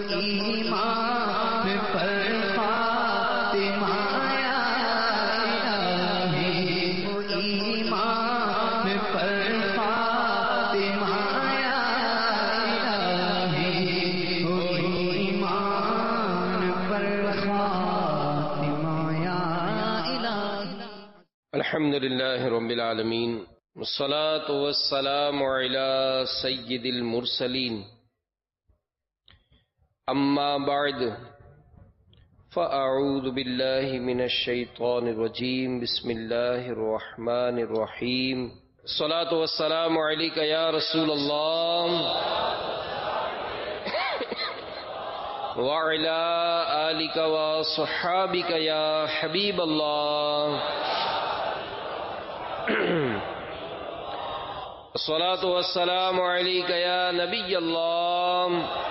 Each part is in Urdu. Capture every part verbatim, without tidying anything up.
ایمان پر خاتمہ یا الہی، ایمان پر خاتمہ یا الہی، ایمان پر خاتمہ یا الہی۔ الحمد للہ رب العالمین، والصلاة والسلام علی سید المرسلین، اما بعد فاعوذ باللہ من الشیطان الرجیم، بسم اللہ الرحمن الرحیم۔ الصلاة والسلام علیک یا رسول اللہ وعلی آلک وصحابک یا حبیب اللہ۔ الصلاة والسلام علیک یا نبی اللہ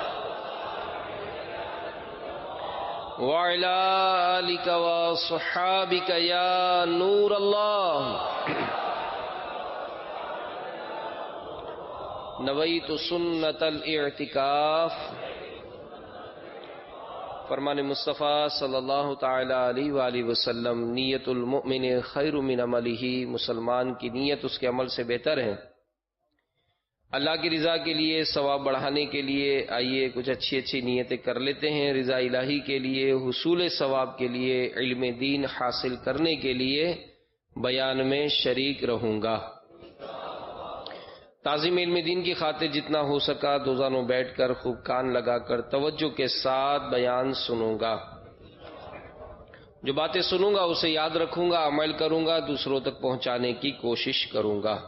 وعلی آلک وصحابک یا نور اللہ۔ نویت سنت الاعتکاف، فرمان مصطفیٰ صلی اللہ تعالی علیہ وآلہ وسلم، نیت المؤمن خیر من عملہ، مسلمان کی نیت اس کے عمل سے بہتر ہے۔ اللہ کی رضا کے لیے، ثواب بڑھانے کے لیے آئیے کچھ اچھی اچھی نیتیں کر لیتے ہیں۔ رضا الہی کے لیے، حصول ثواب کے لیے، علم دین حاصل کرنے کے لیے بیان میں شریک رہوں گا۔ تعظیم علم دین کی خاطر جتنا ہو سکا دو زانوں بیٹھ کر خوب کان لگا کر توجہ کے ساتھ بیان سنوں گا۔ جو باتیں سنوں گا اسے یاد رکھوں گا، عمل کروں گا، دوسروں تک پہنچانے کی کوشش کروں گا۔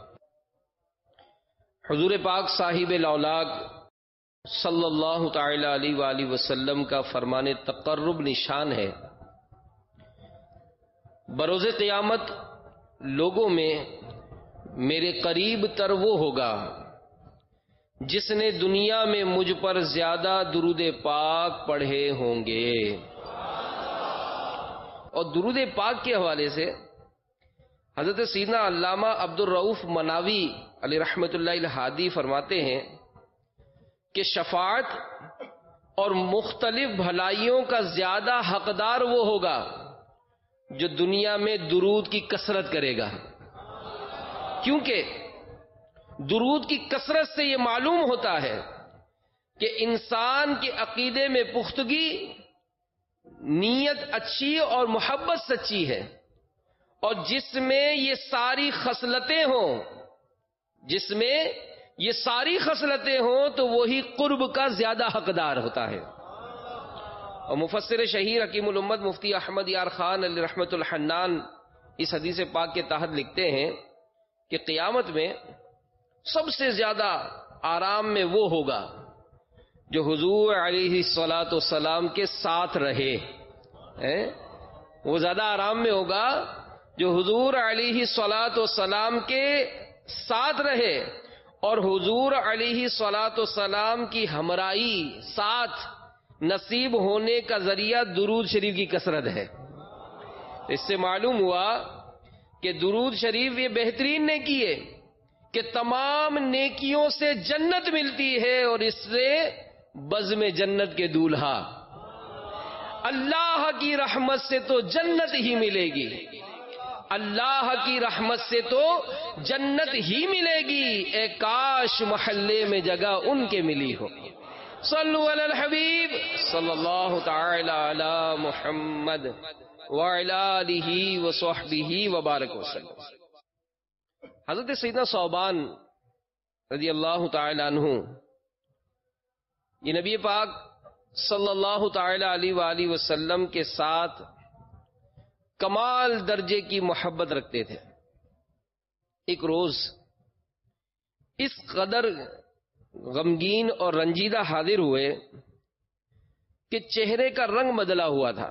حضور پاک صاحب لولاک صلی اللہ تعالی علیہ وآلہ وسلم کا فرمان تقرب نشان ہے۔ بروز قیامت لوگوں میں میرے قریب تر وہ ہوگا جس نے دنیا میں مجھ پر زیادہ درود پاک پڑھے ہوں گے۔ اور درود پاک کے حوالے سے حضرت سیدنا علامہ عبد الرؤف مناوی علیہ رحمۃ اللہ الہادی فرماتے ہیں کہ شفاعت اور مختلف بھلائیوں کا زیادہ حقدار وہ ہوگا جو دنیا میں درود کی کثرت کرے گا، کیونکہ درود کی کثرت سے یہ معلوم ہوتا ہے کہ انسان کے عقیدے میں پختگی، نیت اچھی اور محبت سچی ہے، اور جس میں یہ ساری خصلتیں ہوں جس میں یہ ساری خصلتیں ہوں تو وہی قرب کا زیادہ حقدار ہوتا ہے۔ اور مفسر شہیر حکیم الامت مفتی احمد یار خان علیہ رحمۃ الحنان اس حدیث پاک کے تحت لکھتے ہیں کہ قیامت میں سب سے زیادہ آرام میں وہ ہوگا جو حضور علیہ الصلاۃ والسلام کے ساتھ رہے۔ وہ زیادہ آرام میں ہوگا جو حضور علیہ الصلاۃ والسلام کے ساتھ رہے، اور حضور علیہ الصلاۃ والسلام کی ہمراہی ساتھ نصیب ہونے کا ذریعہ درود شریف کی کثرت ہے۔ اس سے معلوم ہوا کہ درود شریف یہ بہترین نیکی ہے کہ تمام نیکیوں سے جنت ملتی ہے، اور اس سے بزم جنت کے دولہا اللہ کی رحمت سے تو جنت ہی ملے گی، اللہ کی رحمت سے تو جنت ہی ملے گی، اے کاش محلے میں جگہ ان کے ملی ہو۔ صلو علی الحبیب صلی اللہ تعالی علی محمد وعلی آلہ وصحبہ وبارک وسلم۔ حضرت سیدنا ثوبان رضی اللہ تعالی عنہ یہ نبی پاک صلی اللہ تعالی علیہ وآلہ وسلم کے ساتھ کمال درجے کی محبت رکھتے تھے۔ ایک روز اس قدر غمگین اور رنجیدہ حاضر ہوئے کہ چہرے کا رنگ بدلا ہوا تھا۔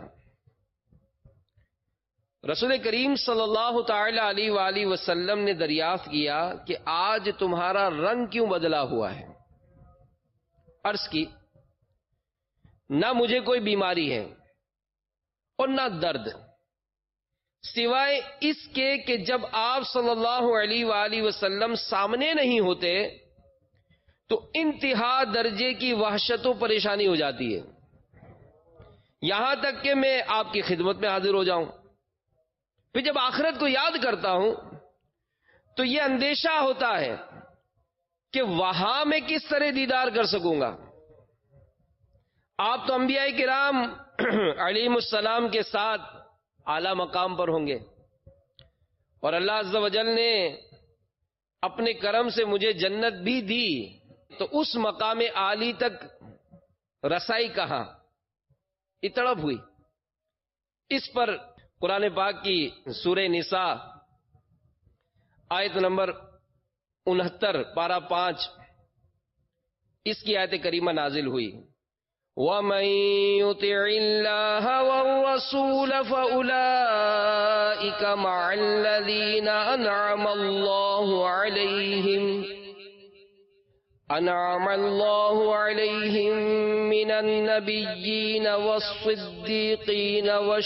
رسول کریم صلی اللہ تعالی علیہ وآلہ وسلم نے دریافت کیا کہ آج تمہارا رنگ کیوں بدلا ہوا ہے؟ عرض کی، نہ مجھے کوئی بیماری ہے اور نہ درد، سوائے اس کے کہ جب آپ صلی اللہ علیہ وآلہ وسلم سامنے نہیں ہوتے تو انتہا درجے کی وحشت و پریشانی ہو جاتی ہے، یہاں تک کہ میں آپ کی خدمت میں حاضر ہو جاؤں. پھر جب آخرت کو یاد کرتا ہوں تو یہ اندیشہ ہوتا ہے کہ وہاں میں کس طرح دیدار کر سکوں گا. آپ تو انبیاء کرام علیہم السلام کے ساتھ اعلی مقام پر ہوں گے، اور اللہ عز و جل نے اپنے کرم سے مجھے جنت بھی دی، تو اس مقام عالی تک رسائی کہاں، اتڑپ ہوئی. اس پر قرآن پاک کی سورہ نساء آیت نمبر انہتر پارہ پانچ، اس کی آیت کریمہ نازل ہوئی. وَمَن يُطِعِ اللَّهَ وَالرَّسُولَ فَأُولَئِكَ مَعَ الَّذِينَ أَنْعَمَ اللَّهُ عَلَيْهِمْ أنعم الله عليهم من النبيين والصديقين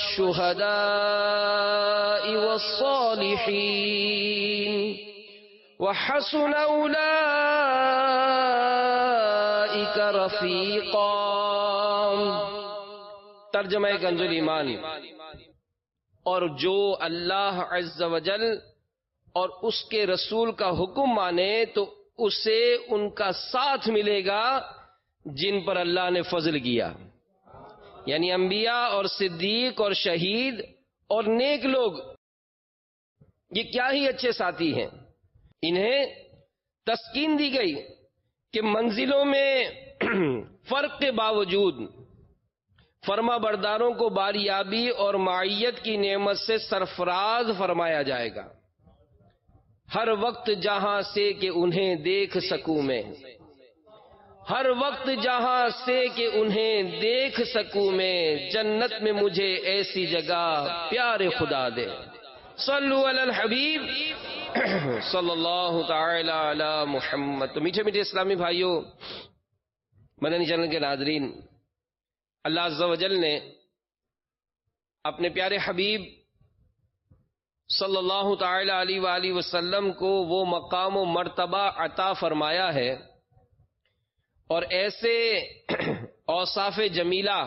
والشهداء والصالحين وحسن أولئك رفيقا. ترجمہ کنز ایمان. اور جو اللہ عز و جل اور اس کے رسول کا حکم مانے تو اسے ان کا ساتھ ملے گا جن پر اللہ نے فضل کیا، یعنی انبیاء اور صدیق اور شہید اور نیک لوگ. یہ کیا ہی اچھے ساتھی ہیں. انہیں تسکین دی گئی کہ منزلوں میں فرق کے باوجود فرما برداروں کو باریابی اور معیت کی نعمت سے سرفراز فرمایا جائے گا، ہر وقت جہاں سے کہ انہیں دیکھ سکوں میں، ہر وقت جہاں سے کہ انہیں دیکھ سکوں میں، جنت میں مجھے ایسی جگہ پیارے خدا دے. صلو علی الحبیب صلی اللہ تعالی علی محمد. تو میٹھے میٹھے اسلامی بھائیوں، مدنی چینل کے ناظرین، اللہ عز و جل نے اپنے پیارے حبیب صلی اللہ تعالی علیہ وآلہ وسلم کو وہ مقام و مرتبہ عطا فرمایا ہے اور ایسے اوصاف جمیلہ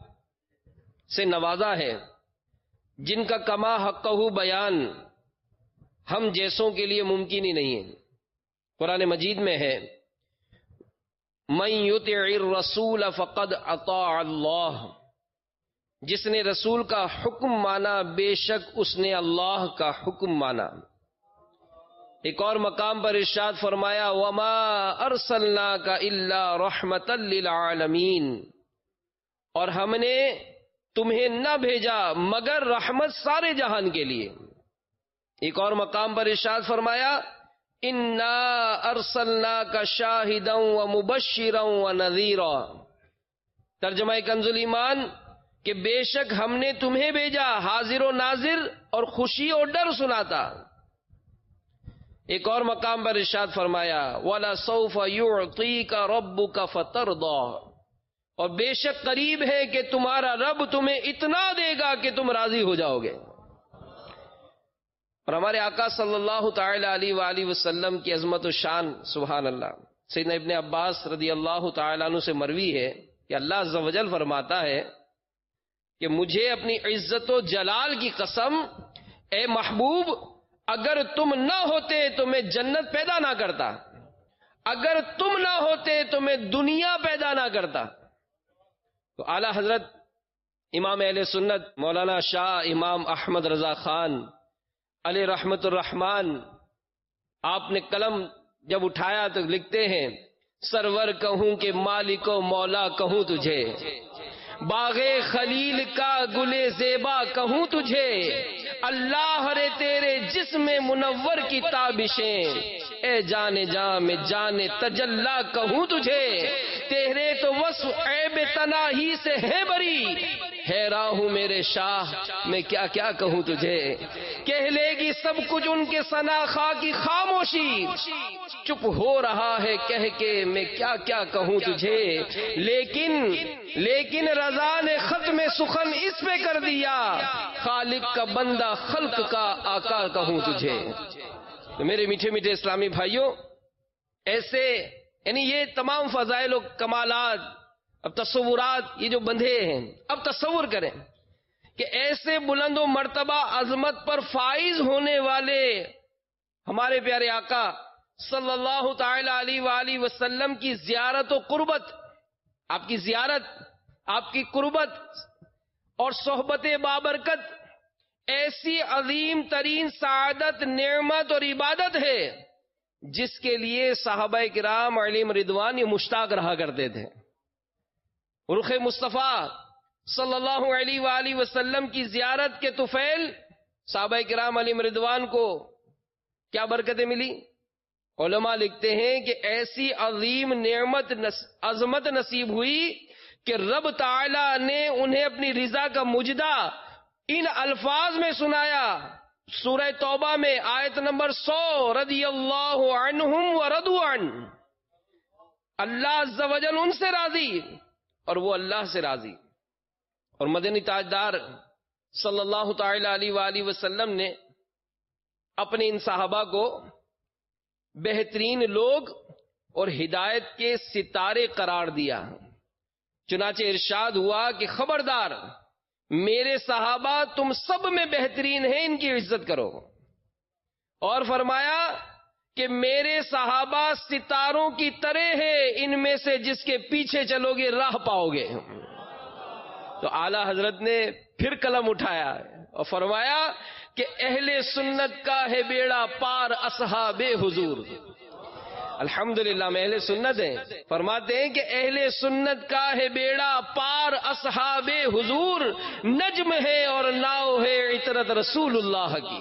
سے نوازا ہے جن کا کما حقہ بیان ہم جیسوں کے لیے ممکن ہی نہیں ہے. قرآن مجید میں ہے من یطع الرسول فقد اطاع اللہ، جس نے رسول کا حکم مانا بے شک اس نے اللہ کا حکم مانا. ایک اور مقام پر ارشاد فرمایا وما ارسلناک الا رحمتا للعالمین، اور ہم نے تمہیں نہ بھیجا مگر رحمت سارے جہان کے لیے. ایک اور مقام پر ارشاد فرمایا انا ارسلناک شاہدا ومبشرا ونذیرا. ترجمہ کنز ایمان کہ بے شک ہم نے تمہیں بھیجا حاضر و ناظر اور خوشی اور ڈر سناتا. ایک اور مقام پر ارشاد فرمایا وَلَسَوْفَ يُعْطِيكَ رَبُّكَ فَتَرْضَى، اور بے شک قریب ہے کہ تمہارا رب تمہیں اتنا دے گا کہ تم راضی ہو جاؤ گے. اور ہمارے آقا صلی اللہ تعالی علیہ وآلہ وسلم کی عظمت و شان سبحان اللہ. سیدنا ابن عباس رضی اللہ تعالی عنہ سے مروی ہے کہ اللہ عز و جل فرماتا ہے کہ مجھے اپنی عزت و جلال کی قسم اے محبوب اگر تم نہ ہوتے تو میں جنت پیدا نہ کرتا، اگر تم نہ ہوتے تو میں دنیا پیدا نہ کرتا. تو اعلی حضرت امام اہل سنت مولانا شاہ امام احمد رضا خان علیہ رحمت الرحمان، آپ نے قلم جب اٹھایا تو لکھتے ہیں سرور کہوں کہ مالک و مولا کہوں تجھے، باغ خلیل کا گلے زیبا کہوں تجھے، اللہ رے تیرے جسم منور کی تابشیں، اے جانے جاں میں جانے تجلا کہوں تجھے، تیرے تو وصف عیب تناہی سے ہے بری، حیران ہوں میرے شاہ میں کیا کیا کہوں تجھے. کہہ لے گی سب کچھ ان کے ثنا خواہ کی خاموشی، چپ ہو رہا ہے کہہ کے میں کیا کیا کہوں تجھے، لیکن لیکن رضا نے ختم سخن اس پہ کر دیا، خالق کا بندہ خلق کا آقا کہوں تجھے. تو میرے میٹھے میٹھے اسلامی بھائیوں، ایسے یعنی یہ تمام فضائل و کمالات، اب تصورات یہ جو بندھے ہیں، اب تصور کریں کہ ایسے بلند و مرتبہ عظمت پر فائز ہونے والے ہمارے پیارے آقا صلی اللہ تعالی علیہ وآلہ وسلم کی زیارت و قربت، آپ کی زیارت، آپ کی قربت اور صحبت بابرکت ایسی عظیم ترین سعادت، نعمت اور عبادت ہے جس کے لیے صحابہ کرام علیہم رضوان یہ مشتاق رہا کرتے تھے۔ رخ مصطفیٰ صلی اللہ علیہ وآلہ وسلم کی زیارت کے طفیل صحابہ کرام علیہم رضوان کو کیا برکتیں ملی؟ علماء لکھتے ہیں کہ ایسی عظیم نعمت عظمت نصیب ہوئی کہ رب تعالی نے انہیں اپنی رضا کا مجدہ ان الفاظ میں سنایا، سورہ توبہ میں آیت نمبر سو، رضی اللہ عنہم ورضوا عنہ، اللہ عز و جل ان سے راضی اور وہ اللہ سے راضی۔ اور مدنی تاجدار صلی اللہ تعالی علیہ وآلہ وسلم نے اپنے ان صحابہ کو بہترین لوگ اور ہدایت کے ستارے قرار دیا۔ چنانچہ ارشاد ہوا کہ خبردار، میرے صحابہ تم سب میں بہترین ہیں، ان کی عزت کرو۔ اور فرمایا کہ میرے صحابہ ستاروں کی طرح ہیں، ان میں سے جس کے پیچھے چلو گے راہ پاؤ گے۔ تو اعلی حضرت نے پھر قلم اٹھایا اور فرمایا کہ اہل سنت کا ہے بیڑا پار اصحاب حضور۔ الحمدللہ میں اہل سنت ہیں، فرماتے ہیں کہ اہل سنت کا ہے بیڑا پار اصحاب حضور، نجم ہے اور ناؤ ہے عطرت رسول اللہ کی۔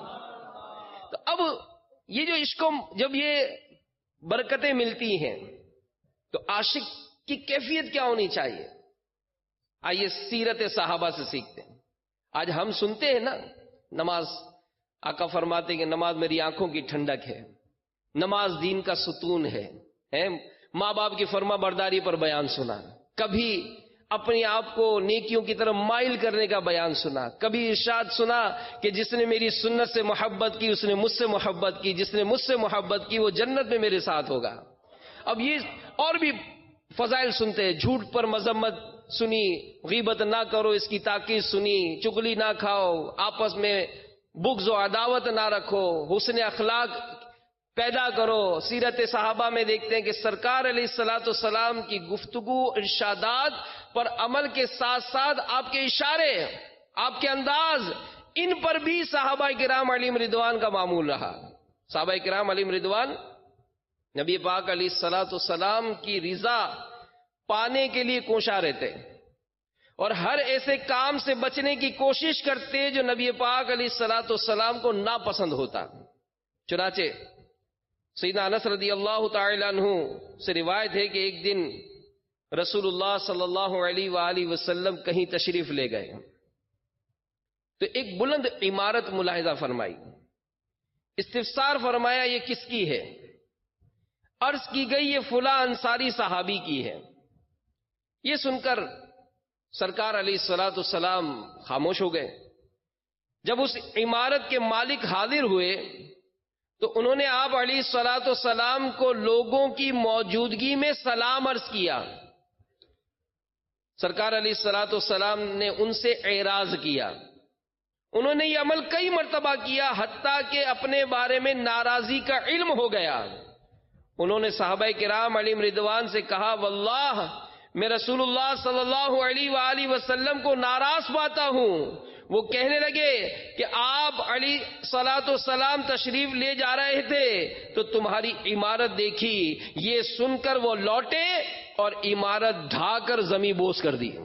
تو اب یہ جو عشق، جب یہ برکتیں ملتی ہیں تو عاشق کی کیفیت کیا ہونی چاہیے؟ آئیے سیرت صحابہ سے سیکھتے ہیں۔ آج ہم سنتے ہیں نا نماز، آقا فرماتے ہیں کہ نماز میری آنکھوں کی ٹھنڈک ہے، نماز دین کا ستون ہے۔ ماں باپ کی فرما برداری پر بیان سنا، کبھی اپنے آپ کو نیکیوں کی طرف مائل کرنے کا بیان سنا، کبھی ارشاد سنا کہ جس نے میری سنت سے محبت کی اس نے مجھ سے محبت کی، جس نے مجھ سے محبت کی وہ جنت میں میرے ساتھ ہوگا۔ اب یہ اور بھی فضائل سنتے ہیں، جھوٹ پر مذمت سنی، غیبت نہ کرو اس کی تاکید سنی، چگلی نہ کھاؤ، آپس میں بغض و عداوت نہ رکھو، حسن اخلاق پیدا کرو۔ سیرت صحابہ میں دیکھتے ہیں کہ سرکار علیہ الصلوۃ والسلام کی گفتگو، ارشادات پر عمل کے ساتھ ساتھ آپ کے اشارے، آپ کے انداز، ان پر بھی صحابہ کرام علیہم رضوان کا معمول رہا۔ صحابہ کرام علیہم رضوان نبی پاک علیہ الصلوۃ والسلام کی رضا پانے کے لیے کوشاں رہتے اور ہر ایسے کام سے بچنے کی کوشش کرتے جو نبی پاک علیہ الصلوۃ والسلام کو ناپسند ہوتا۔ چنانچہ سیدنا انس رضی اللہ تعالی عنہ سے روایت ہے کہ ایک دن رسول اللہ صلی اللہ علیہ وآلہ وسلم کہیں تشریف لے گئے تو ایک بلند عمارت ملاحظہ فرمائی، استفسار فرمایا یہ کس کی ہے؟ عرض کی گئی یہ فلاں انصاری صحابی کی ہے۔ یہ سن کر سرکار علیہ الصلوۃ والسلام خاموش ہو گئے۔ جب اس عمارت کے مالک حاضر ہوئے تو انہوں نے آپ علیہ الصلوۃ والسلام کو لوگوں کی موجودگی میں سلام عرض کیا۔ سرکار علیہ الصلوۃ والسلام نے ان سے اعراض کیا۔ انہوں نے یہ عمل کئی مرتبہ کیا حتیٰ کہ اپنے بارے میں ناراضی کا علم ہو گیا۔ انہوں نے صحابہ کرام علیہم رضوان سے کہا واللہ میں رسول اللہ صلی اللہ علیہ وآلہ وسلم کو ناراض پاتا ہوں۔ وہ کہنے لگے کہ آپ علیہ الصلوۃ والسلام تشریف لے جا رہے تھے تو تمہاری عمارت دیکھی، یہ سن کر وہ لوٹے اور عمارت ڈھا کر زمین بوس کر دی۔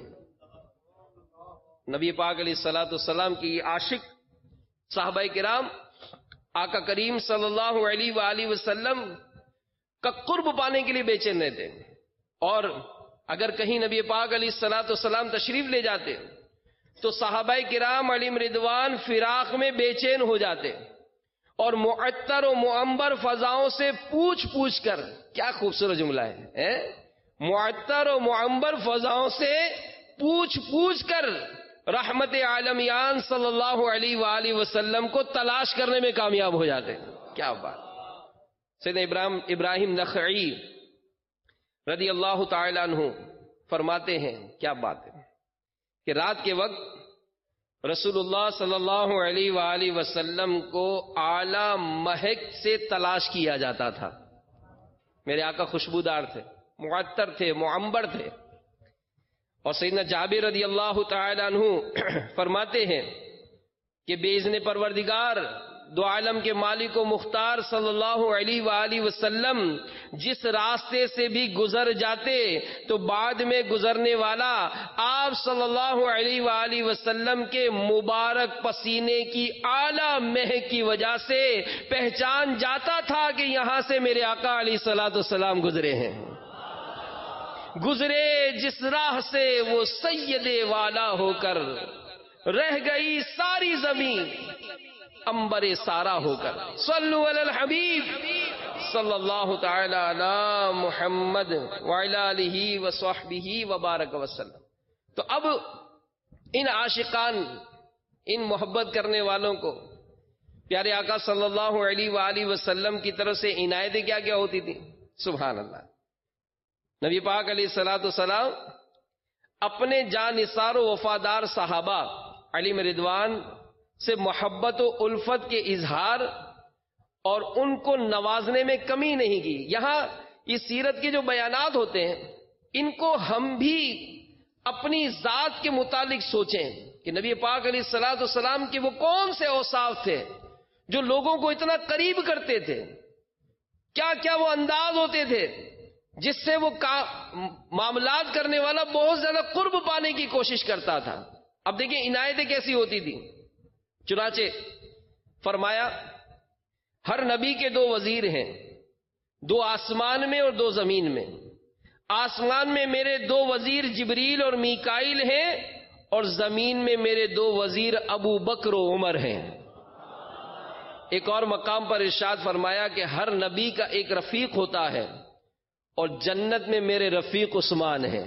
نبی پاک علیہ الصلوۃ والسلام کی عاشق صحابہ کرام آقا کریم صلی اللہ علیہ وآلہ وسلم کا قرب پانے کے لیے بے چین رہتے، اور اگر کہیں نبی پاک علیہ الصلوۃ والسلام تشریف لے جاتے تو صحابہ کرام علیہم رضوان فراق میں بے چین ہو جاتے اور معطر و معنبر فضاؤں سے پوچھ پوچھ کر، کیا خوبصورت جملہ ہے، معطر و معنبر فضاؤں سے پوچھ پوچھ کر رحمت عالمیان صلی اللہ علیہ وآلہ وسلم کو تلاش کرنے میں کامیاب ہو جاتے۔ کیا بات! سیدنا ابراہیم ابراہیم نخعی رضی اللہ تعالی عنہ فرماتے ہیں، کیا بات ہے کہ رات کے وقت رسول اللہ صلی اللہ علیہ وآلہ وسلم کو اعلی مہک سے تلاش کیا جاتا تھا. میرے آقا خوشبودار تھے، معطر تھے، معنبر تھے. اور سیدنا جابر رضی اللہ تعالی عنہ فرماتے ہیں کہ بے اذن پروردگار دو عالم کے مالک و مختار صلی اللہ علیہ وآلہ وسلم جس راستے سے بھی گزر جاتے تو بعد میں گزرنے والا آپ صلی اللہ علیہ وآلہ وسلم کے مبارک پسینے کی اعلیٰ مہک کی وجہ سے پہچان جاتا تھا کہ یہاں سے میرے آقا علیہ الصلوۃ والسلام گزرے ہیں. گزرے جس راہ سے وہ سید والا ہو کر، رہ گئی ساری زمین امبر سارا ہو کر. صلو علی الحبیب صلی اللہ تعالی علی محمد وعلی آلہ وصحبہ وبارک وسلم. تو اب ان عاشقان، ان محبت کرنے والوں کو پیارے آقا صلی اللہ علیہ وآلہ وسلم کی طرف سے عنایتیں کیا کیا ہوتی تھی؟ سبحان اللہ. نبی پاک علیہ الصلوۃ والسلام اپنے جانثار و وفادار صحابہ علیم رضوان سے محبت و الفت کے اظہار اور ان کو نوازنے میں کمی نہیں کی. یہاں اس سیرت کے جو بیانات ہوتے ہیں ان کو ہم بھی اپنی ذات کے متعلق سوچیں کہ نبی پاک علیہ الصلوۃ والسلام کے وہ کون سے اوصاف تھے جو لوگوں کو اتنا قریب کرتے تھے. کیا کیا وہ انداز ہوتے تھے جس سے وہ معاملات کرنے والا بہت زیادہ قرب پانے کی کوشش کرتا تھا. اب دیکھیں عنایتیں کیسی ہوتی تھی. چنانچہ فرمایا ہر نبی کے دو وزیر ہیں، دو آسمان میں اور دو زمین میں. آسمان میں میرے دو وزیر جبریل اور میکائیل ہیں اور زمین میں میرے دو وزیر ابو بکر و عمر ہیں. ایک اور مقام پر ارشاد فرمایا کہ ہر نبی کا ایک رفیق ہوتا ہے اور جنت میں میرے رفیق عثمان ہیں.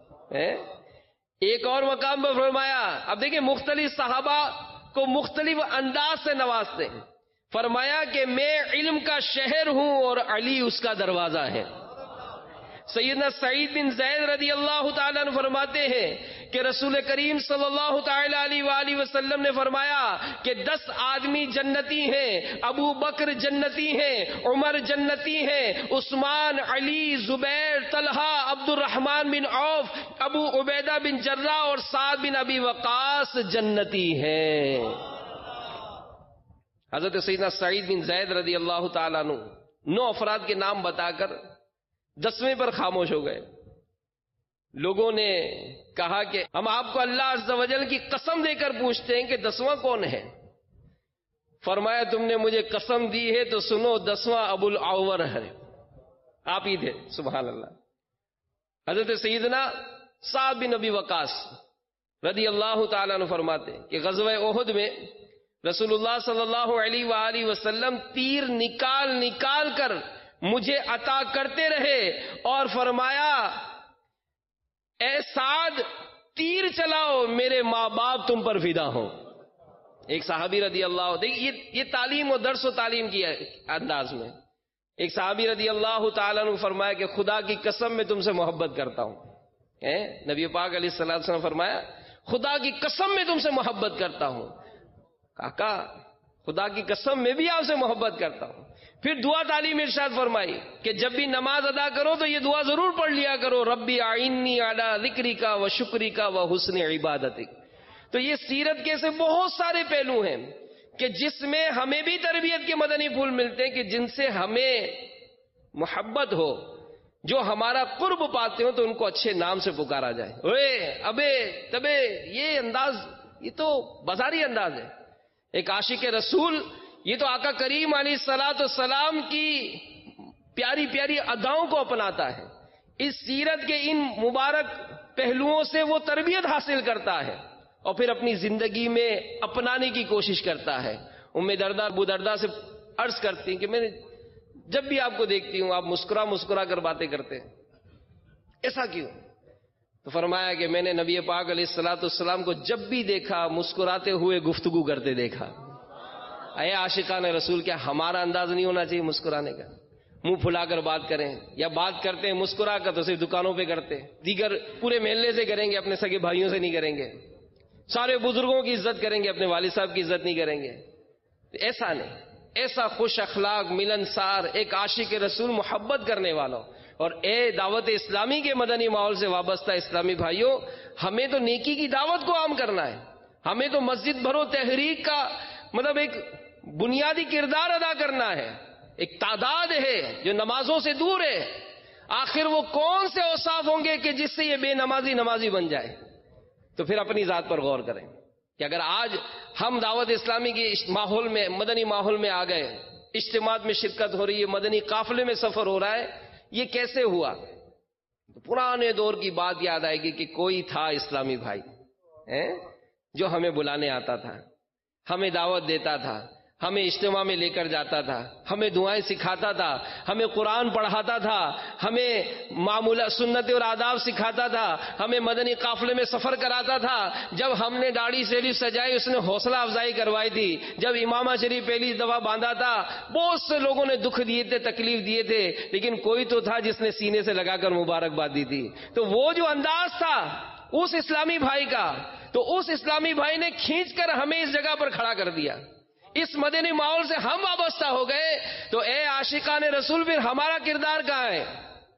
ایک اور مقام پر فرمایا، اب دیکھیں مختلف صحابہ کو مختلف انداز سے نوازتے ہیں. فرمایا کہ میں علم کا شہر ہوں اور علی اس کا دروازہ ہے. سیدنا سعید بن زید رضی اللہ تعالیٰ عنہ فرماتے ہیں کہ رسول کریم صلی اللہ تعالیٰ علیہ وآلہ وسلم نے فرمایا کہ دس آدمی جنتی ہیں، ابو بکر جنتی ہیں، عمر جنتی ہیں، عثمان، علی، زبیر، طلحہ، عبد الرحمن بن عوف، ابو عبیدہ بن جراح اور سعد بن ابی وقاص جنتی ہیں. حضرت سیدنا سعید بن زید رضی اللہ تعالیٰ عنہ نو افراد کے نام بتا کر دسویں پر خاموش ہو گئے. لوگوں نے کہا کہ ہم آپ کو اللہ عز و جل کی قسم دے کر پوچھتے ہیں کہ دسواں کون ہے؟ فرمایا تم نے مجھے قسم دی ہے تو سنو، دسواں ابو الاعور ہے، آپ ہی تھے. سبحان اللہ. حضرت سیدنا سعد بن ابی وقاص رضی اللہ تعالیٰ عنہ فرماتے ہیں کہ غزوہ احد میں رسول اللہ صلی اللہ علیہ وآلہ وسلم تیر نکال نکال کر مجھے عطا کرتے رہے اور فرمایا اے سعد تیر چلاؤ، میرے ماں باپ تم پر فدا ہوں. ایک صحابی رضی اللہ، دیکھیے یہ تعلیم و درس و تعلیم کی انداز میں ایک صحابی رضی اللہ تعالیٰ نے فرمایا کہ خدا کی قسم میں تم سے محبت کرتا ہوں. نبی پاک علیہ الصلوۃ والسلام فرمایا خدا کی قسم میں تم سے محبت کرتا ہوں. کاکا خدا کی قسم میں بھی آپ سے محبت کرتا ہوں. پھر دعا تعلیم ارشاد فرمائی کہ جب بھی نماز ادا کرو تو یہ دعا ضرور پڑھ لیا کرو، ربی اعنی علی ذکرک و شکرک و حسن عبادتک. تو یہ سیرت کے ایسے بہت سارے پہلو ہیں کہ جس میں ہمیں بھی تربیت کے مدنی پھول ملتے ہیں کہ جن سے ہمیں محبت ہو، جو ہمارا قرب پاتے ہو تو ان کو اچھے نام سے پکارا جائے. اوے ابے تبے، یہ انداز یہ تو بازاری انداز ہے. ایک عاشق رسول یہ تو آقا کریم علیہ الصلوۃ والسلام کی پیاری پیاری اداؤں کو اپناتا ہے. اس سیرت کے ان مبارک پہلوؤں سے وہ تربیت حاصل کرتا ہے اور پھر اپنی زندگی میں اپنانے کی کوشش کرتا ہے. ام دردہ ابو دردہ سے عرض کرتی ہیں کہ میں جب بھی آپ کو دیکھتی ہوں آپ مسکرا مسکرا کر باتیں کرتے ہیں، ایسا کیوں؟ تو فرمایا کہ میں نے نبی پاک علیہ الصلوۃ والسلام کو جب بھی دیکھا مسکراتے ہوئے گفتگو کرتے دیکھا. اے عاشقان رسول، کیا ہمارا انداز نہیں ہونا چاہیے مسکرانے کا؟ منہ پھلا کر بات کریں، یا بات کرتے ہیں مسکرا کر تو صرف دکانوں پہ کرتے، دیگر پورے محلے سے کریں گے، اپنے سگے بھائیوں سے نہیں کریں گے، سارے بزرگوں کی عزت کریں گے، اپنے والد صاحب کی عزت نہیں کریں گے. ایسا نہیں، ایسا خوش اخلاق ملنسار ایک عاشق رسول محبت کرنے والوں. اور اے دعوت اسلامی کے مدنی ماحول سے وابستہ اسلامی بھائیوں، ہمیں تو نیکی کی دعوت کو عام کرنا ہے، ہمیں تو مسجد بھرو تحریک کا مطلب ایک بنیادی کردار ادا کرنا ہے. ایک تعداد ہے جو نمازوں سے دور ہے، آخر وہ کون سے اوصاف ہوں گے کہ جس سے یہ بے نمازی نمازی بن جائے؟ تو پھر اپنی ذات پر غور کریں کہ اگر آج ہم دعوت اسلامی کے ماحول میں مدنی ماحول میں آ گئے، اجتماعات میں شرکت ہو رہی ہے، مدنی قافلے میں سفر ہو رہا ہے، یہ کیسے ہوا؟ تو پرانے دور کی بات یاد آئے گی کہ کوئی تھا اسلامی بھائی جو ہمیں بلانے آتا تھا، ہمیں دعوت دیتا تھا، ہمیں اجتماع میں لے کر جاتا تھا، ہمیں دعائیں سکھاتا تھا، ہمیں قرآن پڑھاتا تھا، ہمیں معمولات سنت اور آداب سکھاتا تھا، ہمیں مدنی قافلے میں سفر کراتا تھا. جب ہم نے داڑھی شریف سجائی اس نے حوصلہ افزائی کروائی تھی، جب امامہ شریف پہلی دفعہ باندھا تھا بہت سے لوگوں نے دکھ دیے تھے، تکلیف دیے تھے، لیکن کوئی تو تھا جس نے سینے سے لگا کر مبارکباد دی تھی. تو وہ جو انداز تھا اس اسلامی بھائی کا، تو اس اسلامی بھائی نے کھینچ کر ہمیں اس جگہ پر کھڑا کر دیا. اس مدنی ماحول سے ہم وابستہ ہو گئے تو اے عاشقان رسول پھر ہمارا کردار کہاں ہے؟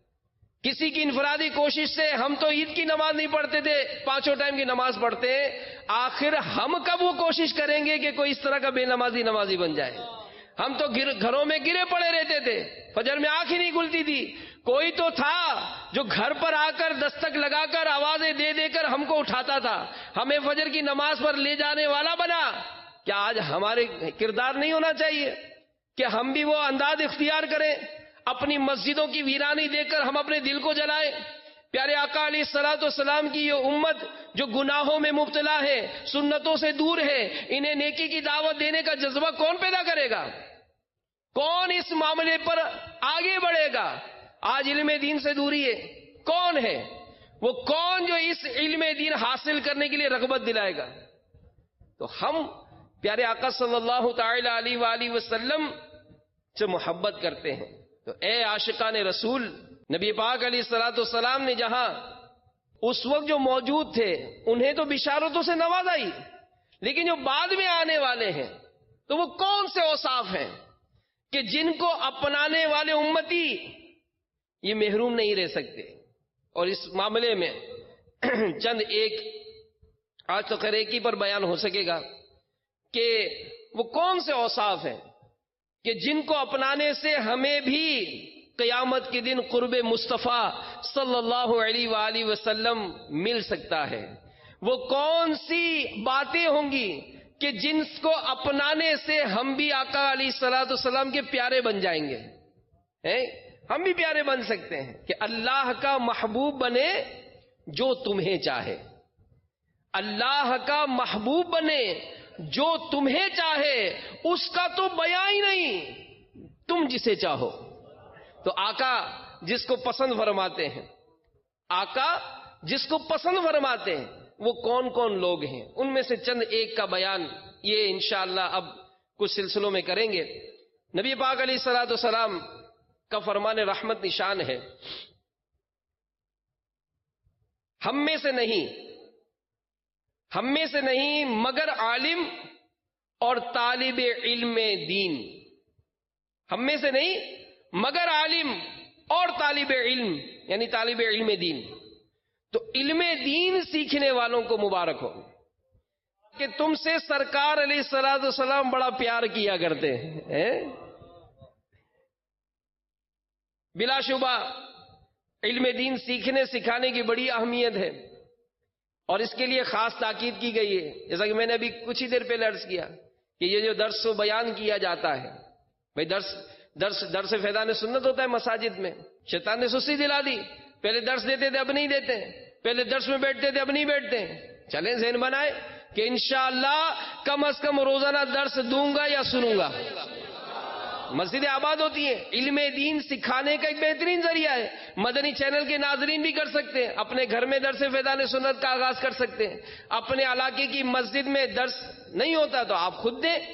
کسی کی انفرادی کوشش سے ہم تو عید کی نماز نہیں پڑھتے تھے، پانچوں ٹائم کی نماز پڑھتے ہیں، آخر ہم کب وہ کوشش کریں گے کہ کوئی اس طرح کا بے نمازی نمازی بن جائے؟ ہم تو گھروں میں گرے پڑے رہتے تھے، فجر میں آنکھ ہی نہیں کھلتی تھی. کوئی تو تھا جو گھر پر آ کر دستک لگا کر آوازیں دے دے کر ہم کو اٹھاتا تھا، ہمیں فجر کی نماز پر لے جانے والا بنا. کیا آج ہمارے کردار نہیں ہونا چاہیے کہ ہم بھی وہ انداز اختیار کریں؟ اپنی مسجدوں کی ویرانی دیکھ کر ہم اپنے دل کو جلائیں؟ پیارے آقا علیہ الصلوۃ والسلام کی یہ امت جو گناہوں میں مبتلا ہے، سنتوں سے دور ہے، انہیں نیکی کی دعوت دینے کا جذبہ کون پیدا کرے گا؟ کون اس معاملے پر آگے بڑھے گا؟ آج علم دین سے دوری ہے، کون ہے وہ؟ کون جو اس علم دین حاصل کرنے کے لیے رغبت دلائے گا؟ تو ہم پیارے آقا صلی اللہ تعالی علیہ وآلہ وسلم سے محبت کرتے ہیں. تو اے عاشقان رسول، نبی پاک علیہ الصلوۃ والسلام نے جہاں اس وقت جو موجود تھے انہیں تو بشارتوں سے نوازائی، لیکن جو بعد میں آنے والے ہیں تو وہ کون سے اوصاف ہیں کہ جن کو اپنانے والے امتی یہ محروم نہیں رہ سکتے؟ اور اس معاملے میں چند ایک آج تو خیر ایک ہی پر بیان ہو سکے گا کہ وہ کون سے اوصاف ہیں کہ جن کو اپنانے سے ہمیں بھی قیامت کے دن قرب مصطفیٰ صلی اللہ علیہ وآلہ وسلم مل سکتا ہے. وہ کون سی باتیں ہوں گی کہ جن کو اپنانے سے ہم بھی آقا علیہ الصلوۃ والسلام کے پیارے بن جائیں گے؟ ہم بھی پیارے بن سکتے ہیں کہ اللہ کا محبوب بنے جو تمہیں چاہے، اللہ کا محبوب بنے جو تمہیں چاہے، اس کا تو بیان ہی نہیں، تم جسے چاہو. تو آقا جس کو پسند فرماتے ہیں، آقا جس کو پسند فرماتے ہیں وہ کون کون لوگ ہیں؟ ان میں سے چند ایک کا بیان یہ انشاءاللہ اب کچھ سلسلوں میں کریں گے. نبی پاک علیہ الصلوۃ والسلام کا فرمان رحمت نشان ہے، ہم میں سے نہیں ہم میں سے نہیں مگر عالم اور طالب علم دین. ہم میں سے نہیں مگر عالم اور طالب علم، یعنی طالب علم دین. تو علم دین سیکھنے والوں کو مبارک ہو کہ تم سے سرکار علیہ الصلوۃ والسلام بڑا پیار کیا کرتے ہیں. بلا شبہ علم دین سیکھنے سکھانے کی بڑی اہمیت ہے، اور اس کے لیے خاص تاکید کی گئی ہے. جیسا کہ میں نے ابھی کچھ ہی دیر پہلے عرض کیا کہ یہ جو درس و بیان کیا جاتا ہے، بھئی درس درس درس فیضان سنت ہوتا ہے مساجد میں. شیطان نے سستی دلا دی، پہلے درس دیتے تھے اب نہیں دیتے، پہلے درس میں بیٹھتے تھے اب نہیں بیٹھتے. چلیں ذہن بنائے کہ انشاءاللہ کم از کم روزانہ درس دوں گا یا سنوں گا. مسجدیں آباد ہوتی ہیں، علم دین سکھانے کا ایک بہترین ذریعہ ہے. مدنی چینل کے ناظرین بھی کر سکتے ہیں، اپنے گھر میں درس فیضان سنت کا آغاز کر سکتے ہیں. اپنے علاقے کی مسجد میں درس نہیں ہوتا تو آپ خود دیں،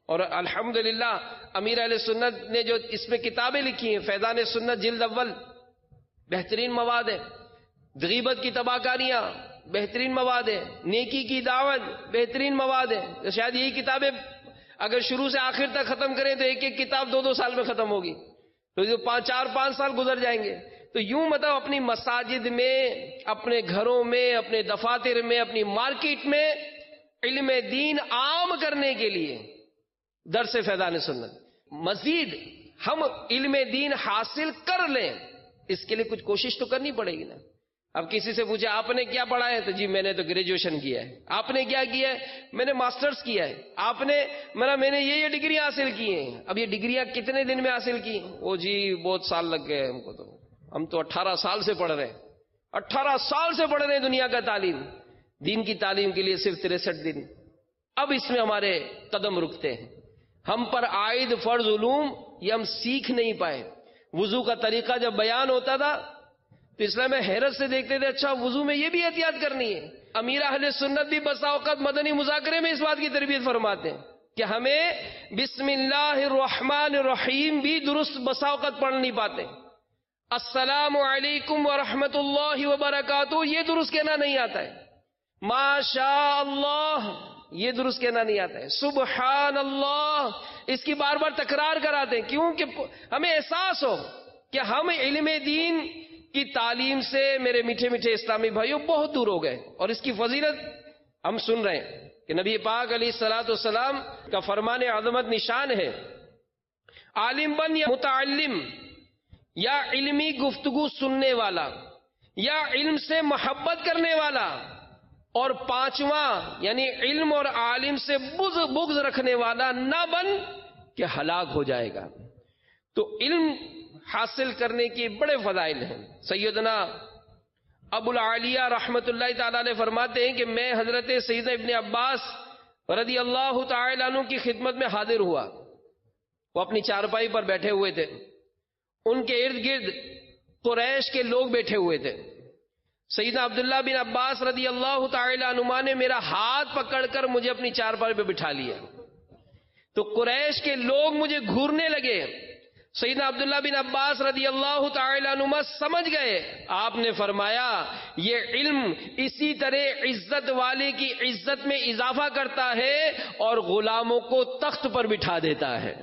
اور الحمدللہ امیر اہل سنت نے جو اس میں کتابیں لکھی ہیں، فیضان سنت جلد اول، بہترین مواد ہے، غیبت کی تباہ کاریاں بہترین مواد ہے، نیکی کی دعوت بہترین مواد ہے. شاید یہی کتابیں اگر شروع سے آخر تک ختم کریں تو ایک ایک کتاب دو دو سال میں ختم ہوگی، تو جو پانچ چار پانچ سال گزر جائیں گے. تو یوں مطلب اپنی مساجد میں، اپنے گھروں میں، اپنے دفاتر میں، اپنی مارکیٹ میں علم دین عام کرنے کے لیے درس فیضان سنت. مزید ہم علم دین حاصل کر لیں، اس کے لیے کچھ کوشش تو کرنی پڑے گی نا. اب کسی سے پوچھے آپ نے کیا پڑھا ہے، تو جی میں نے تو گریجویشن کیا ہے. آپ نے کیا کیا ہے؟ میں نے ماسٹرز کیا ہے. آپ نے میرا میں نے یہ یہ ڈگری حاصل کی ہیں. اب یہ ڈگریاں کتنے دن میں حاصل کی؟ وہ جی بہت سال لگ گئے ہم کو، تو ہم تو اٹھارہ سال سے پڑھ رہے ہیں. اٹھارہ سال سے پڑھ رہے ہیں دنیا کا تعلیم، دین کی تعلیم کے لیے صرف تریسٹھ دن. اب اس میں ہمارے قدم رکتے ہیں. ہم پر عائد فرض علوم یہ ہم سیکھ نہیں پائے. وضو کا طریقہ جب بیان ہوتا تھا تو اسلام میں حیرت سے دیکھتے تھے، اچھا وضو میں یہ بھی احتیاط کرنی ہے. امیر اہل سنت بھی بسا اوقات مدنی مذاکرے میں اس بات کی تربیت فرماتے ہیں کہ ہمیں بسم اللہ الرحمن الرحیم بھی درست بسا اوقات پڑھ نہیں پاتے. السلام علیکم ورحمۃ اللہ وبرکاتہ یہ درست کہنا نہیں آتا ہے. ما شاء اللہ یہ درست کہنا نہیں آتا ہے. سبحان اللہ اس کی بار بار تکرار کراتے ہیں، کیوں کہ ہمیں احساس ہو کہ ہم علم دین کی تعلیم سے میرے میٹھے میٹھے اسلامی بھائیوں بہت دور ہو گئے. اور اس کی فضیلت ہم سن رہے ہیں کہ نبی پاک علیہ الصلوۃ والسلام کا فرمان عظمت نشان ہے، عالم بن یا متعلم، یا علمی گفتگو سننے والا، یا علم سے محبت کرنے والا، اور پانچواں یعنی علم اور عالم سے بغض رکھنے والا نہ بن کہ ہلاک ہو جائے گا. تو علم حاصل کرنے کی بڑے فضائل ہیں. سیدنا ابو العالیہ رحمت اللہ تعالی علیہ فرماتے ہیں کہ میں حضرت سیدنا ابن عباس رضی اللہ تعالی عنہ کی خدمت میں حاضر ہوا. وہ اپنی چارپائی پر بیٹھے ہوئے تھے، ان کے ارد گرد قریش کے لوگ بیٹھے ہوئے تھے. سیدنا عبداللہ بن عباس رضی اللہ تعالی عنہما نے میرا ہاتھ پکڑ کر مجھے اپنی چارپائی پہ بٹھا لیا. تو قریش کے لوگ مجھے گھورنے لگے. سیدنا عبداللہ بن عباس رضی اللہ تعالی عنہما سمجھ گئے. آپ نے فرمایا یہ علم اسی طرح عزت والے کی عزت میں اضافہ کرتا ہے اور غلاموں کو تخت پر بٹھا دیتا ہے.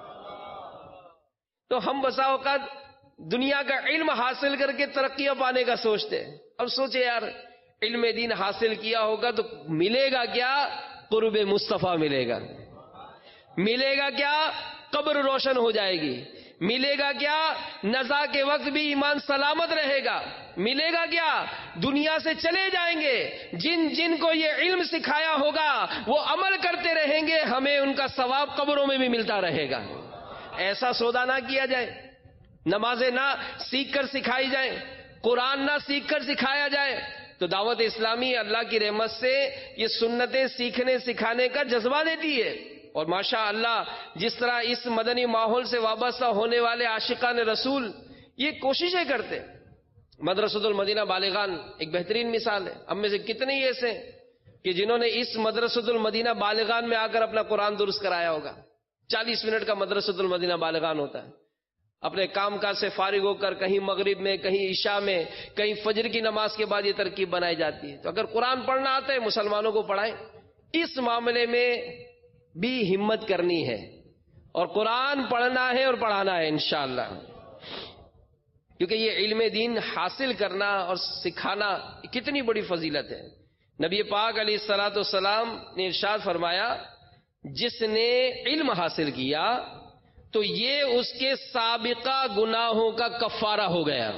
تو ہم بسا اوقات دنیا کا علم حاصل کر کے ترقیاں پانے کا سوچتے ہیں. اب سوچے یار علم دین حاصل کیا ہوگا تو ملے گا کیا؟ قرب مصطفیٰ ملے گا. ملے گا کیا؟ قبر روشن ہو جائے گی. ملے گا کیا؟ نزا کے وقت بھی ایمان سلامت رہے گا. ملے گا کیا؟ دنیا سے چلے جائیں گے. جن جن کو یہ علم سکھایا ہوگا وہ عمل کرتے رہیں گے، ہمیں ان کا ثواب قبروں میں بھی ملتا رہے گا. ایسا سودا نہ کیا جائے، نمازیں نہ سیکھ کر سکھائی جائیں، قرآن نہ سیکھ کر سکھایا جائے. تو دعوت اسلامی اللہ کی رحمت سے یہ سنتیں سیکھنے سکھانے کا جذبہ دیتی ہے. اور ماشاء اللہ جس طرح اس مدنی ماحول سے وابستہ ہونے والے عاشقان رسول یہ کوششیں کرتے. مدرسۃ المدینہ بالغان ایک بہترین مثال ہے. ہم میں سے کتنے ہی ایسے ہیں کہ جنہوں نے اس مدرسۃ المدینہ بالغان میں آ کر اپنا قرآن درست کرایا ہوگا. چالیس منٹ کا مدرسۃ المدینہ بالغان ہوتا ہے. اپنے کام کاج سے فارغ ہو کر کہیں مغرب میں، کہیں عشاء میں، کہیں فجر کی نماز کے بعد یہ ترکیب بنائی جاتی ہے. تو اگر قرآن پڑھنا آتا ہے مسلمانوں کو پڑھائیں. اس معاملے میں بھی ہمت کرنی ہے اور قرآن پڑھنا ہے اور پڑھانا ہے انشاءاللہ. کیونکہ یہ علم دین حاصل کرنا اور سکھانا کتنی بڑی فضیلت ہے. نبی پاک علیہ الصلوۃ والسلام نے ارشاد فرمایا جس نے علم حاصل کیا تو یہ اس کے سابقہ گناہوں کا کفارہ ہو گیا.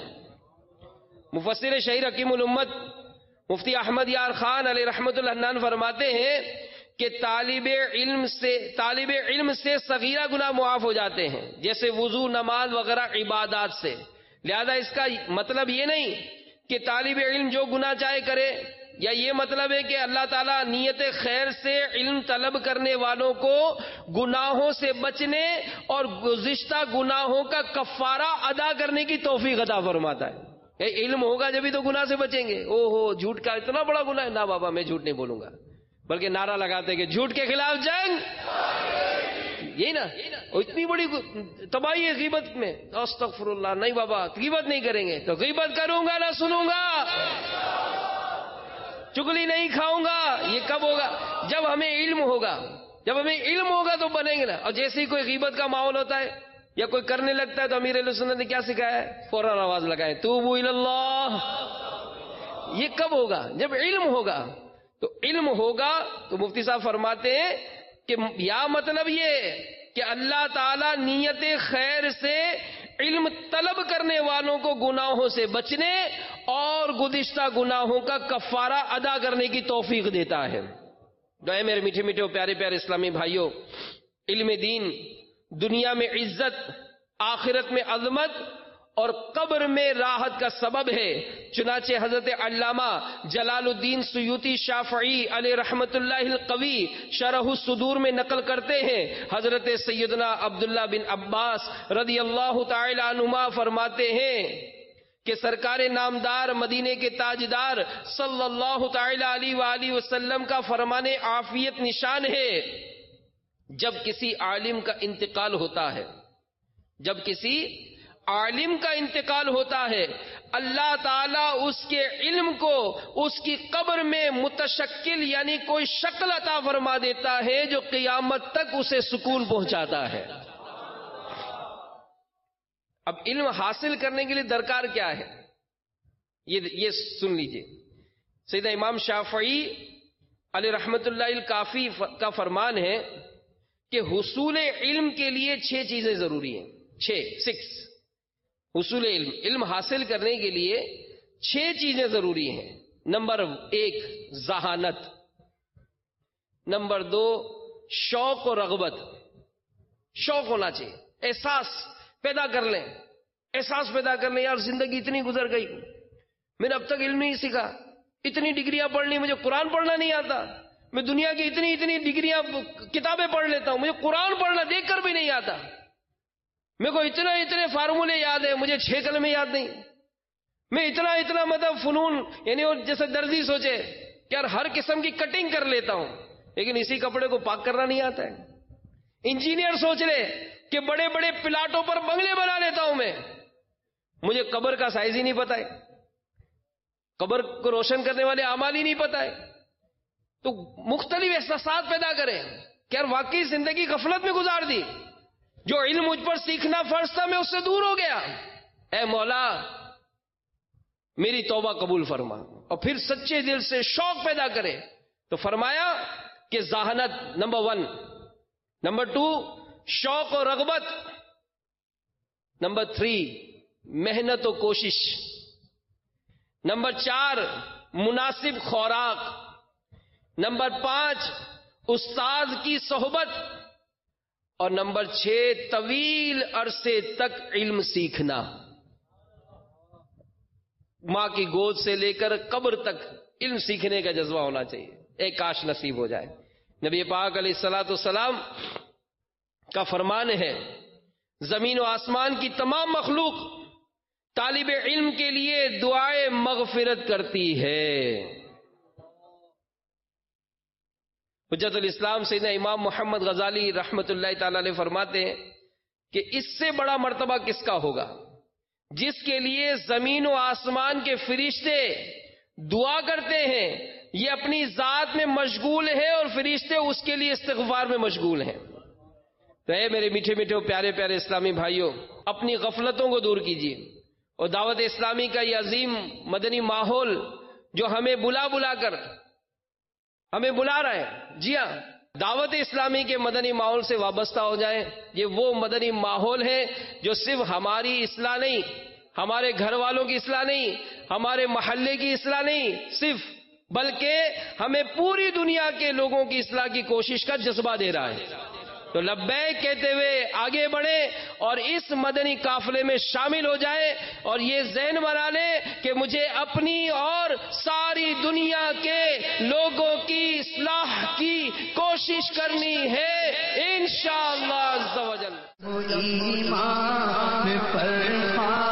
مفسر شہیر حکیم الامت مفتی احمد یار خان علیہ رحمت اللہ فرماتے ہیں کہ طالب علم سے طالب علم سے صغیرہ گناہ معاف ہو جاتے ہیں، جیسے وضو، نماز وغیرہ عبادات سے. لہذا اس کا مطلب یہ نہیں کہ طالب علم جو گناہ چاہے کرے، یا یہ مطلب ہے کہ اللہ تعالیٰ نیت خیر سے علم طلب کرنے والوں کو گناہوں سے بچنے اور گزشتہ گناہوں کا کفارہ ادا کرنے کی توفیق عطا فرماتا ہے. اے علم ہوگا جبھی تو گناہ سے بچیں گے. او ہو جھوٹ کا اتنا بڑا گناہ ہے، نہ بابا میں جھوٹ نہیں بولوں گا، بلکہ نعرہ لگاتے کہ جھوٹ کے خلاف جنگ، یہی نا، اور اتنی بڑی تباہی ہے غیبت میں. استغفر اللہ، نہیں بابا غیبت نہیں کریں گے. تو غیبت کروں گا نہ سنوں گا، چگلی نہیں کھاؤں گا. یہ کب ہوگا؟ جب ہمیں علم ہوگا. جب ہمیں علم ہوگا تو بنیں گے نا. اور جیسے ہی کوئی غیبت کا ماحول ہوتا ہے یا کوئی کرنے لگتا ہے تو امیر اہل سنت نے کیا سکھایا ہے؟ فوراً آواز لگائیں، توبوا الی اللہ. یہ کب ہوگا؟ جب علم ہوگا. تو علم ہوگا تو مفتی صاحب فرماتے ہیں کہ یا مطلب یہ کہ اللہ تعالی نیت خیر سے علم طلب کرنے والوں کو گناہوں سے بچنے اور گزشتہ گناہوں کا کفارہ ادا کرنے کی توفیق دیتا ہے. تو اے میرے میٹھے میٹھے پیارے پیارے اسلامی بھائیوں، علم دین دنیا میں عزت، آخرت میں عظمت اور قبر میں راحت کا سبب ہے. چنانچہ حضرت علامہ جلال الدین سیوطی شافعی علیہ رحمت اللہ القوی شرح الصدور میں نقل کرتے ہیں، حضرت سیدنا عبداللہ بن عباس رضی اللہ تعالی عنہما فرماتے ہیں کہ سرکار نامدار مدینے کے تاجدار صلی اللہ تعالی علیہ وآلہ وسلم کا فرمان عافیت نشان ہے، جب کسی عالم کا انتقال ہوتا ہے جب کسی عالم کا انتقال ہوتا ہے اللہ تعالیٰ اس کے علم کو اس کی قبر میں متشکل یعنی کوئی شکل عطا فرما دیتا ہے جو قیامت تک اسے سکون پہنچاتا ہے. اب علم حاصل کرنے کے لیے درکار کیا ہے؟ یہ یہ سن لیجئے. سیدنا امام شافعی علیہ رحمت اللہ الکافی کا فرمان ہے کہ حصول علم کے لیے چھ چیزیں ضروری ہیں. چھ سکس حصول علم علم حاصل کرنے کے لیے چھ چیزیں ضروری ہیں. نمبر ایک ذہانت، نمبر دو شوق و رغبت، شوق ہونا چاہیے، احساس پیدا کر لیں احساس پیدا کر لیں یار زندگی اتنی گزر گئی، میں نے اب تک علم نہیں سیکھا، اتنی ڈگریاں پڑھ لی، مجھے قرآن پڑھنا نہیں آتا، میں دنیا کی اتنی اتنی ڈگریاں کتابیں پڑھ لیتا ہوں، مجھے قرآن پڑھنا دیکھ کر بھی نہیں آتا، میرے کو اتنا اتنے فارمولے یاد ہے، مجھے چھ کلمے یاد نہیں، میں اتنا اتنا مطلب فنون یعنی جیسے درزی سوچے کہ یار ہر قسم کی کٹنگ کر لیتا ہوں لیکن اسی کپڑے کو پاک کرنا نہیں آتا ہے. انجینئر سوچ لے کہ بڑے بڑے پلاٹوں پر بنگلے بنا لیتا ہوں میں، مجھے قبر کا سائز ہی نہیں پتا ہے، قبر کو روشن کرنے والے اعمال ہی نہیں پتا ہے. تو مختلف احساسات پیدا کریں کہ یار واقعی زندگی غفلت میں گزار دی، جو علم مجھ پر سیکھنا فرض تھا میں اس سے دور ہو گیا، اے مولا میری توبہ قبول فرما. اور پھر سچے دل سے شوق پیدا کرے تو فرمایا کہ ذہانت نمبر ون، نمبر ٹو شوق و رغبت، نمبر تھری محنت و کوشش، نمبر چار مناسب خوراک، نمبر پانچ استاد کی صحبت، اور نمبر چھ طویل عرصے تک علم سیکھنا. ماں کی گود سے لے کر قبر تک علم سیکھنے کا جذبہ ہونا چاہیے. اے کاش نصیب ہو جائے. نبی پاک علیہ الصلوۃ والسلام کا فرمان ہے زمین و آسمان کی تمام مخلوق طالب علم کے لیے دعائے مغفرت کرتی ہے. حجت الاسلام سیدنا امام محمد غزالی رحمت اللہ تعالی علیہ فرماتے ہیں کہ اس سے بڑا مرتبہ کس کا ہوگا جس کے لیے زمین و آسمان کے فرشتے دعا کرتے ہیں، یہ اپنی ذات میں مشغول ہے اور فرشتے اس کے لیے استغفار میں مشغول ہیں. تو اے میرے میٹھے میٹھے پیارے پیارے اسلامی بھائیوں، اپنی غفلتوں کو دور کیجیے اور دعوت اسلامی کا یہ عظیم مدنی ماحول جو ہمیں بلا بلا کر ہمیں بلا رہا ہے، جی ہاں دعوت اسلامی کے مدنی ماحول سے وابستہ ہو جائیں. یہ وہ مدنی ماحول ہے جو صرف ہماری اصلاح نہیں، ہمارے گھر والوں کی اصلاح نہیں، ہمارے محلے کی اصلاح نہیں صرف، بلکہ ہمیں پوری دنیا کے لوگوں کی اصلاح کی کوشش کا جذبہ دے رہا ہے. تو لبیک کہتے ہوئے آگے بڑھیں اور اس مدنی قافلے میں شامل ہو جائیں اور یہ ذہن بنا لیں کہ مجھے اپنی اور ساری دنیا کے لوگوں کی اصلاح کی کوشش کرنی ہے انشاءاللہ عز و جل. ایمان پر